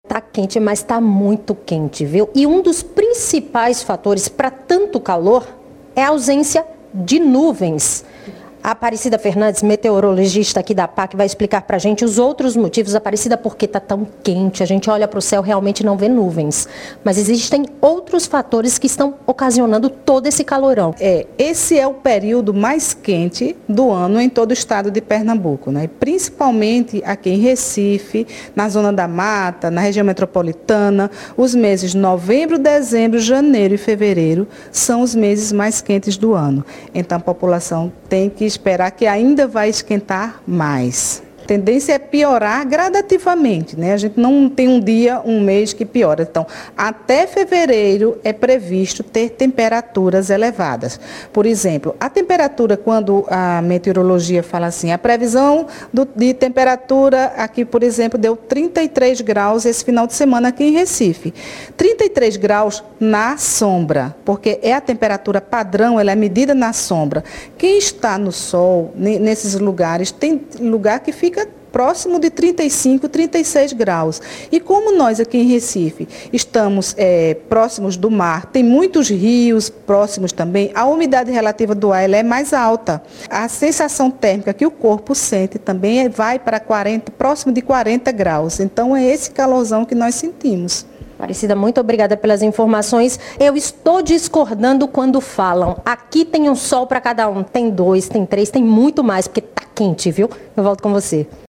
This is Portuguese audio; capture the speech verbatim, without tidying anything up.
Tá quente, mas tá muito quente, viu? E um dos principais fatores para tanto calor é a ausência de nuvens. A Aparecida Fernandes, meteorologista aqui da P A C, vai explicar para a gente os outros motivos. Aparecida, por que está tão quente? A gente olha para o céu, realmente não vê nuvens. Mas existem outros fatores que estão ocasionando todo esse calorão. É, esse é o período mais quente do ano em todo o estado de Pernambuco, né? Principalmente aqui em Recife, na zona da Mata, na região metropolitana. Os meses de novembro, dezembro, janeiro e fevereiro são os meses mais quentes do ano. Então a população tem que esperar que ainda vai esquentar mais. A tendência é piorar gradativamente, né? A gente não tem um dia, um mês que piora. Então, até fevereiro é previsto ter temperaturas elevadas. Por exemplo, a temperatura, quando a meteorologia fala assim, a previsão do, de temperatura aqui, por exemplo, deu trinta e três graus esse final de semana aqui em Recife. trinta e três graus na sombra, porque é a temperatura padrão, ela é medida na sombra. Quem está no sol, nesses lugares, tem lugar que fica próximo de trinta e cinco, trinta e seis graus. E como nós aqui em Recife estamos é, próximos do mar, tem muitos rios próximos também, a umidade relativa do ar ela é mais alta. A sensação térmica que o corpo sente também vai para quarenta, próximo de quarenta graus. Então é esse calorzão que nós sentimos. Aparecida, muito obrigada pelas informações. Eu estou discordando quando falam, aqui tem um sol para cada um. Tem dois, tem três, tem muito mais, porque tá quente, viu? Eu volto com você.